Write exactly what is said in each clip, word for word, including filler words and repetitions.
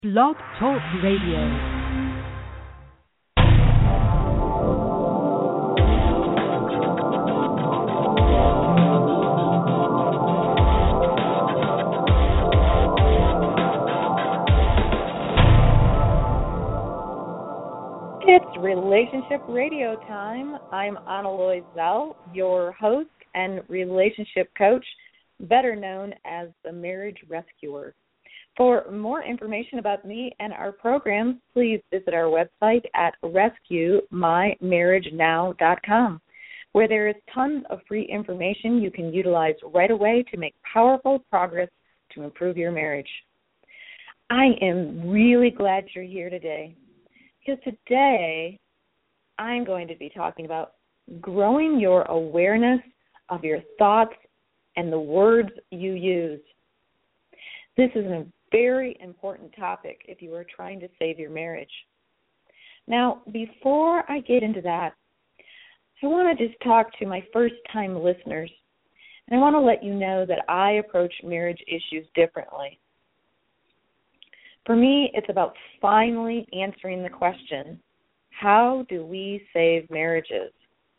Blog Talk Radio. It's Relationship Radio time. I'm Anna Loisel, your host and relationship coach, better known as the Marriage Rescuer. For more information about me and our programs, please visit our website at rescue my marriage now dot com, where there is tons of free information you can utilize right away to make powerful progress to improve your marriage. I am really glad you're here today, because today I'm going to be talking about growing your awareness of your thoughts and the words you use. This is a very important topic if you are trying to save your marriage. Now, before I get into that, I want to just talk to my first-time listeners, and I want to let you know that I approach marriage issues differently. For me, it's about finally answering the question, how do we save marriages?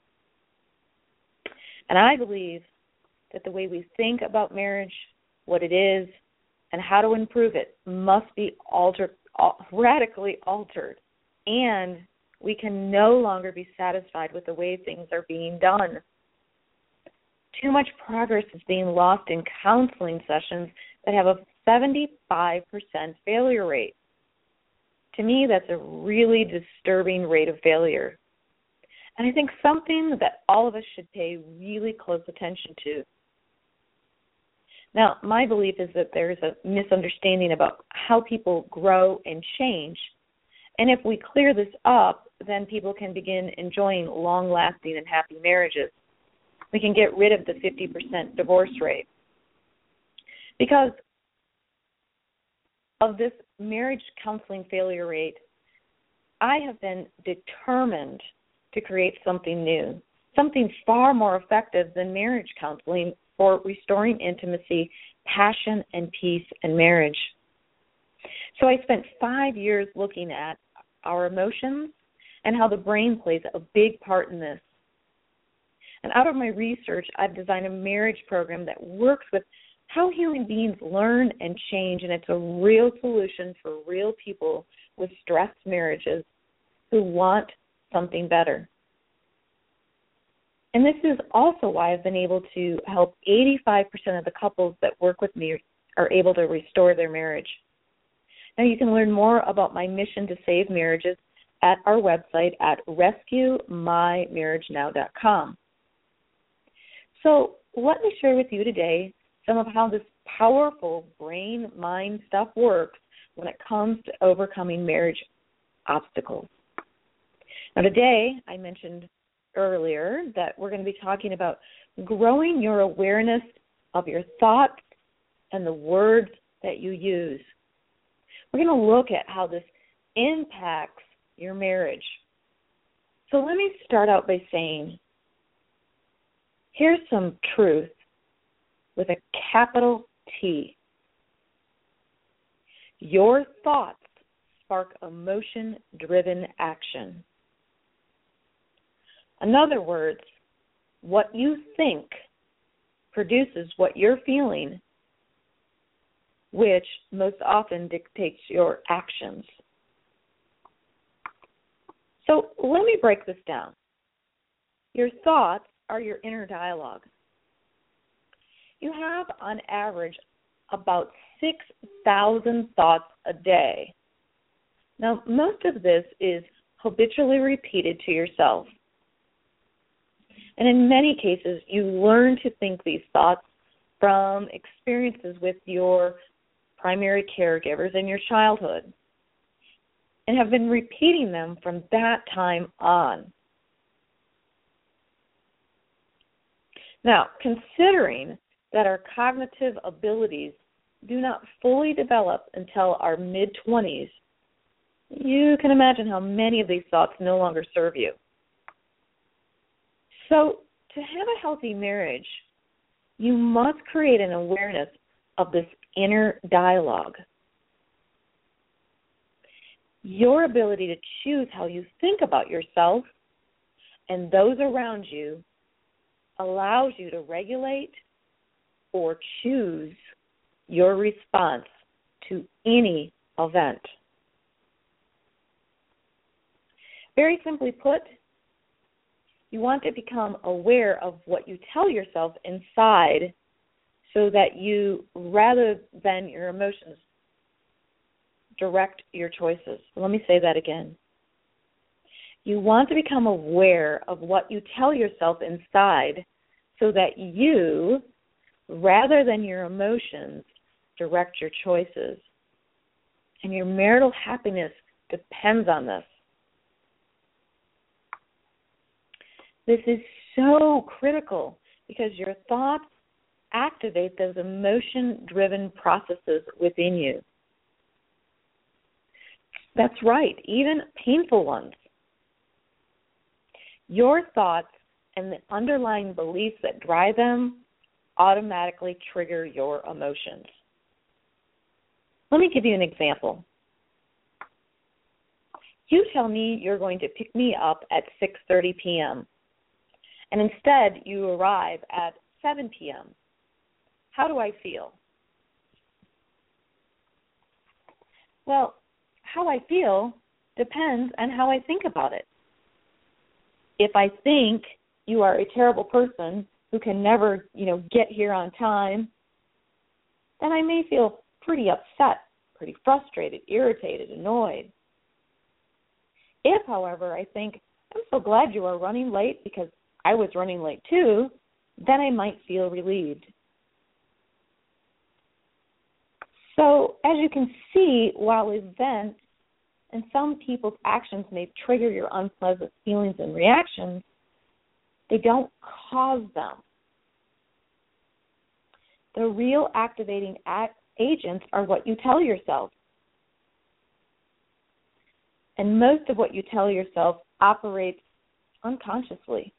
And I believe that the way we think about marriage, what it is, and how to improve it must be altered, radically altered, and we can no longer be satisfied with the way things are being done. Too much progress is being lost in counseling sessions that have a seventy-five percent failure rate. To me, that's a really disturbing rate of failure, and I think something that all of us should pay really close attention to. Now, my belief is that there is a misunderstanding about how people grow and change, and if we clear this up, then people can begin enjoying long-lasting and happy marriages. We can get rid of the fifty percent divorce rate. Because of this marriage counseling failure rate, I have been determined to create something new, something far more effective than marriage counseling for restoring intimacy, passion, and peace in marriage. So I spent five years looking at our emotions and how the brain plays a big part in this. And out of my research, I've designed a marriage program that works with how human beings learn and change, and it's a real solution for real people with stressed marriages who want something better. And this is also why I've been able to help eighty-five percent of the couples that work with me are able to restore their marriage. Now, you can learn more about my mission to save marriages at our website at rescue my marriage now dot com. So let me share with you today some of how this powerful brain-mind stuff works when it comes to overcoming marriage obstacles. Now, today I mentioned earlier that we're going to be talking about growing your awareness of your thoughts and the words that you use. We're going to look at how this impacts your marriage. So let me start out by saying, here's some truth with a capital T. Your thoughts spark emotion-driven action. In other words, what you think produces what you're feeling, which most often dictates your actions. So let me break this down. Your thoughts are your inner dialogue. You have, on average, about six thousand thoughts a day. Now, most of this is habitually repeated to yourself. And in many cases, you learn to think these thoughts from experiences with your primary caregivers in your childhood and have been repeating them from that time on. Now, considering that our cognitive abilities do not fully develop until our mid-twenties, you can imagine how many of these thoughts no longer serve you. So, to have a healthy marriage, you must create an awareness of this inner dialogue. Your ability to choose how you think about yourself and those around you allows you to regulate or choose your response to any event. Very simply put, you want to become aware of what you tell yourself inside so that you, rather than your emotions, direct your choices. Let me say that again. You want to become aware of what you tell yourself inside so that you, rather than your emotions, direct your choices. And your marital happiness depends on this. This is so critical because your thoughts activate those emotion-driven processes within you. That's right, even painful ones. Your thoughts and the underlying beliefs that drive them automatically trigger your emotions. Let me give you an example. You tell me you're going to pick me up at six thirty p.m., and instead you arrive at seven p.m. How do I feel? Well, how I feel depends on how I think about it. If I think you are a terrible person who can never, you know, get here on time, then I may feel pretty upset, pretty frustrated, irritated, annoyed. If, however, I think, I'm so glad you are running late because I was running late too, then I might feel relieved. So, as you can see, while events and some people's actions may trigger your unpleasant feelings and reactions, they don't cause them. The real activating act agents are what you tell yourself. And most of what you tell yourself operates unconsciously.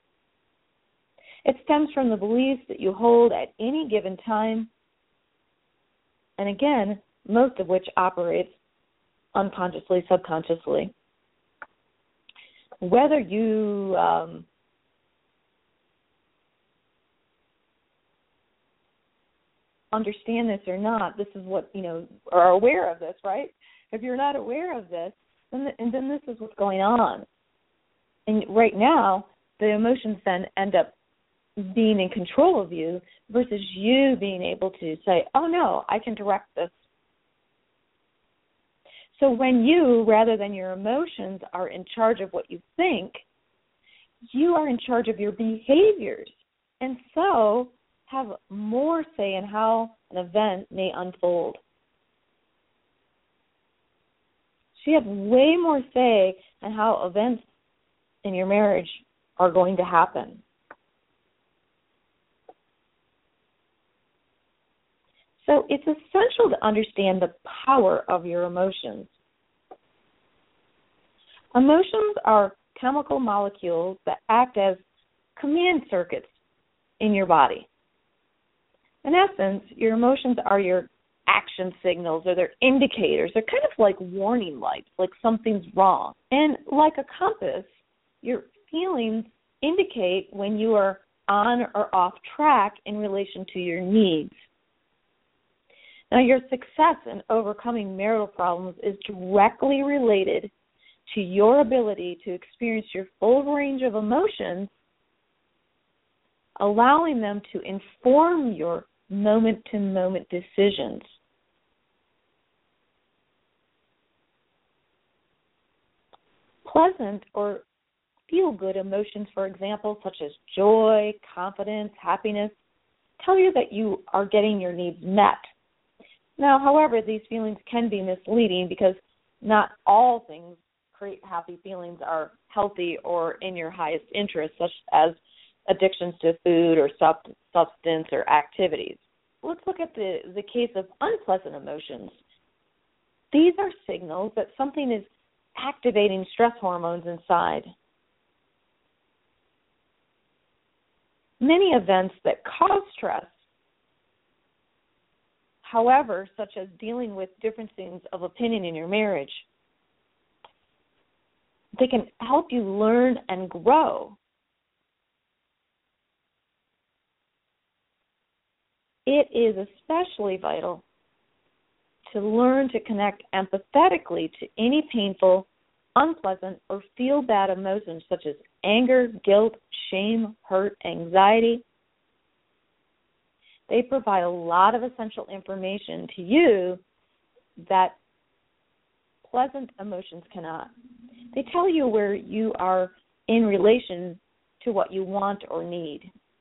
It stems from the beliefs that you hold at any given time, and again, most of which operates unconsciously, subconsciously. Whether you um, understand this or not, this is what, you know, are aware of this, right? If you're not aware of this, then the, and then this is what's going on. And right now, the emotions then end up being in control of you versus you being able to say, oh, no, I can direct this. So when you, rather than your emotions, are in charge of what you think, you are in charge of your behaviors, and so have more say in how an event may unfold. So you have way more say in how events in your marriage are going to happen. So it's essential to understand the power of your emotions. Emotions are chemical molecules that act as command circuits in your body. In essence, your emotions are your action signals, or they're indicators. They're kind of like warning lights, like something's wrong. And like a compass, your feelings indicate when you are on or off track in relation to your needs. Now, your success in overcoming marital problems is directly related to your ability to experience your full range of emotions, allowing them to inform your moment-to-moment decisions. Pleasant or feel-good emotions, for example, such as joy, confidence, happiness, tell you that you are getting your needs met. Now, however, these feelings can be misleading because not all things create happy feelings are healthy or in your highest interest, such as addictions to food or substance or activities. Let's look at the, the case of unpleasant emotions. These are signals that something is activating stress hormones inside. Many events that cause stress, however, such as dealing with differences of opinion in your marriage, They can help you learn and grow. It is especially vital to learn to connect empathetically to any painful, unpleasant, or feel bad emotions such as anger, guilt, shame, hurt, anxiety. They provide a lot of essential information to you that pleasant emotions cannot. They tell you where you are in relation to what you want or need.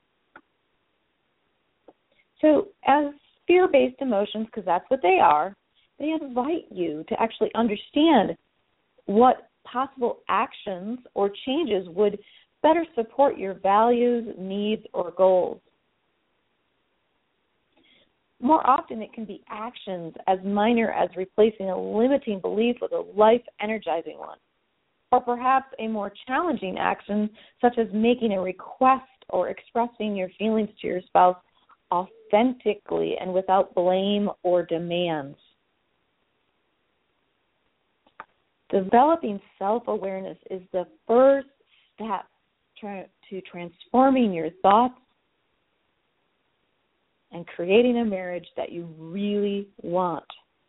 So as fear-based emotions, because that's what they are, they invite you to actually understand what possible actions or changes would better support your values, needs, or goals. More often, it can be actions as minor as replacing a limiting belief with a life-energizing one, or perhaps a more challenging action such as making a request or expressing your feelings to your spouse authentically and without blame or demands. Developing self-awareness is the first step to transforming your thoughts and creating a marriage that you really want.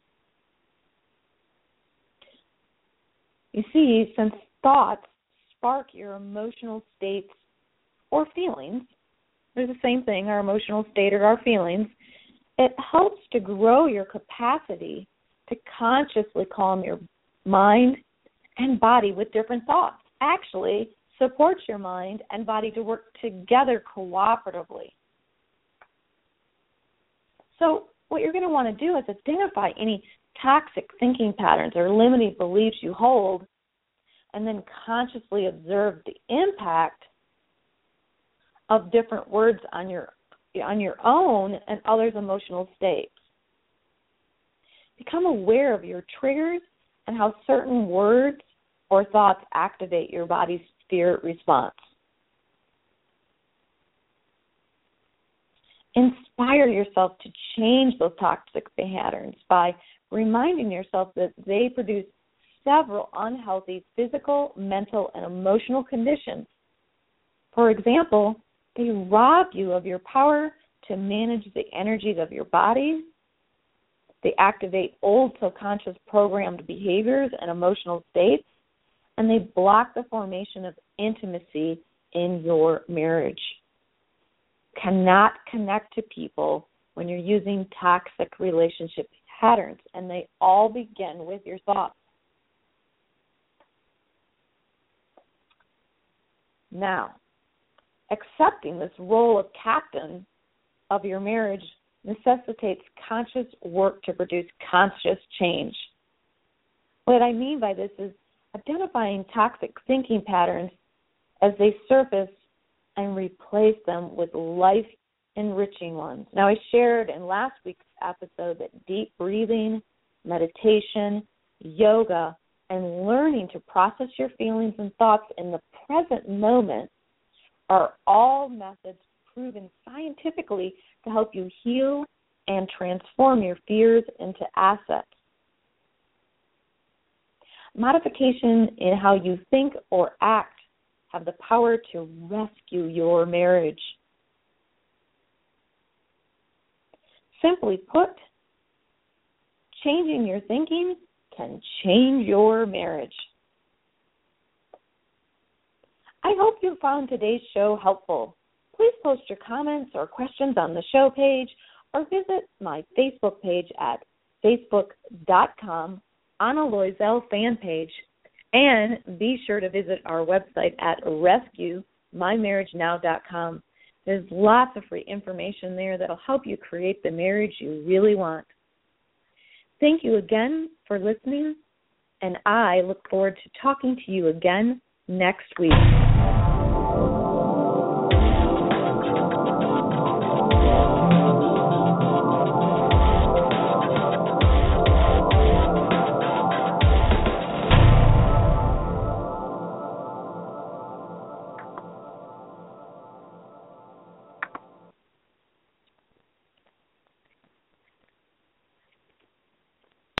You see, since thoughts spark your emotional states or feelings, they're the same thing, our emotional state or our feelings, it helps to grow your capacity to consciously calm your mind and body with different thoughts. Actually, supports your mind and body to work together cooperatively. So what you're going to want to do is identify any toxic thinking patterns or limiting beliefs you hold, and then consciously observe the impact of different words on your on your own and others' emotional states. Become aware of your triggers and how certain words or thoughts activate your body's fear response. Inspire yourself to change those toxic patterns by reminding yourself that they produce several unhealthy physical, mental, and emotional conditions. For example, they rob you of your power to manage the energies of your body. They activate old subconscious programmed behaviors and emotional states, and they block the formation of intimacy in your marriage. Cannot connect to people when you're using toxic relationship patterns, and they all begin with your thoughts. Now, accepting this role of captain of your marriage necessitates conscious work to produce conscious change. What I mean by this is identifying toxic thinking patterns as they surface and replace them with life-enriching ones. Now, I shared in last week's episode that deep breathing, meditation, yoga, and learning to process your feelings and thoughts in the present moment are all methods proven scientifically to help you heal and transform your fears into assets. Modification in how you think or act have the power to rescue your marriage. Simply put, changing your thinking can change your marriage. I hope you found today's show helpful. Please post your comments or questions on the show page or visit my Facebook page at facebook.com Anna Loisel fan page. And be sure to visit our website at rescue my marriage now dot com. There's lots of free information there that will help you create the marriage you really want. Thank you again for listening, and I look forward to talking to you again next week.